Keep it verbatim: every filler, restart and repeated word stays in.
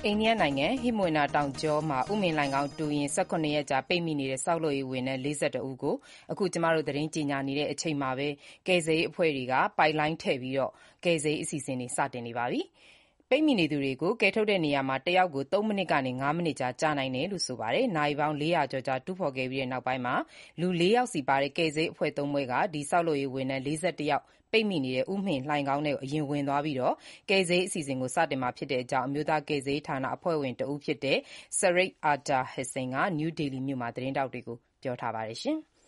အိန္ဒိယနိုင်ငံဟိမဝန္တာတောင်ကြောမှာဥမင်လှိုဏ်ခေါင်းတူးရင်း၁၇ရက်ကြာပိတ်မိနေတဲ့ဆောက်လုပ်ရေးဝန်ထမ်း၄၁ဦးကိုအခုသတင်းကြေညာနေချိန်မှာပဲကယ်ဆယ်ရေးအဖွဲ့တွေကပိုက်လိုင်းထည့်ပြီးကယ်ဆယ်ရေးအစီအစဉ်တွေစတင်နေပါပြီ။ပိတ်မိနေသူတွေကိုကယ်ထုတ်တဲ့နေရာမှာတယောက်ကိုသုံးမိနစ်ကနေငါးမိနစ်ကြာကြာနိုင်တယ်လို့ဆိုပါတယ်။နာရီပေါင်းလေးရာကျော်ကြာတူးဖော်ခဲ့ပြီးနောက်ပိုင်းမှာလူလေးယောက်စီပါတဲ့ကယ်ဆယ်ရေးအဖွဲ့သုံးဖွဲ့ကဒီဆောက်လုပ်ရေးဝန်ထမ်း၄၁ယောက်ပိတ်မိနေတဲ့ဥမင်လှိုဏ်ခေါင်းထဲအရင်ဝင်သွားပြီးကယ်ဆယ်ရေးအစီအစဉ်ကိုစတင်မှာဖြစ်ကြောင်းအမျိုးသားကယ်ဆယ်ရေးဌာနအဖွဲ့ဝင်တဦးဖြစ်တဲ့ Sarit Athar Hussain ကနယူးဒေလီမြို့မှာသတင်းထောက်တွေကိုပြောပါတယ်။